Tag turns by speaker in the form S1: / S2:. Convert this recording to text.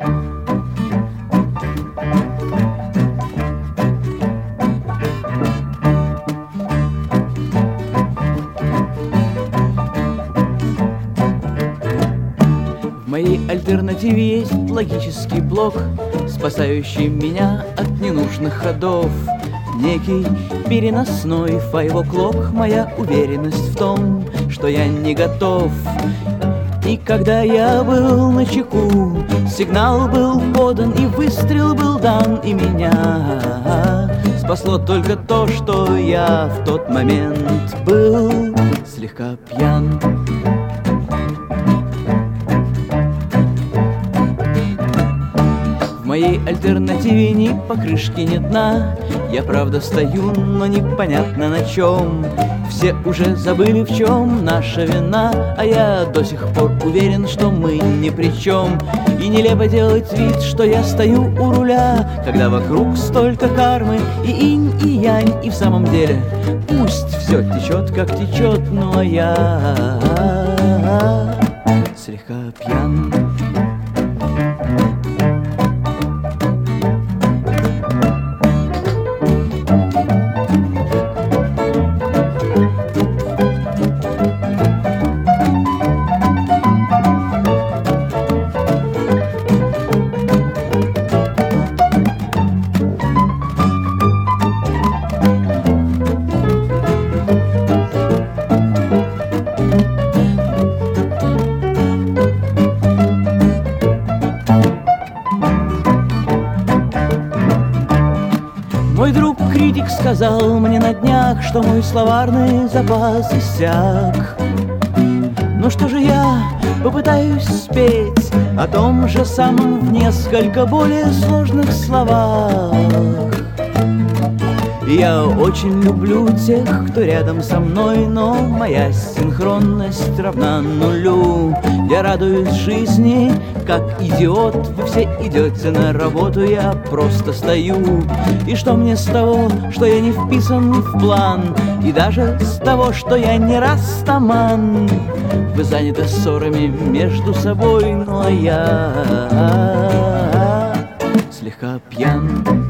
S1: В моей альтернативе есть логический блок, спасающий меня от ненужных ходов. Некий переносной файв-о'клок, моя уверенность в том, что я не готов. И когда я был начеку, сигнал был подан и выстрел был дан, и меня спасло только то, что я в тот момент был слегка пьян. В моей альтернативе ни покрышки, ни дна. Я правда стою, но непонятно на чем. Все уже забыли, в чем наша вина, а я до сих пор уверен, что мы ни при чем. И нелепо делать вид, что я стою у руля, когда вокруг столько кармы и инь, и янь. И в самом деле пусть все течет, как течет, ну а я слегка пьян. Мой друг-критик сказал мне на днях, что мой словарный запас иссяк. Ну что же я попытаюсь спеть о том же самом в несколько более сложных словах. Я очень люблю тех, кто рядом со мной, но моя синхронность равна нулю. Я радуюсь жизни, как идиот. Вы все идете на работу, я просто стою. И что мне с того, что я не вписан в план, и даже с того, что я не растаман? Вы заняты ссорами между собой, ну а я слегка пьян.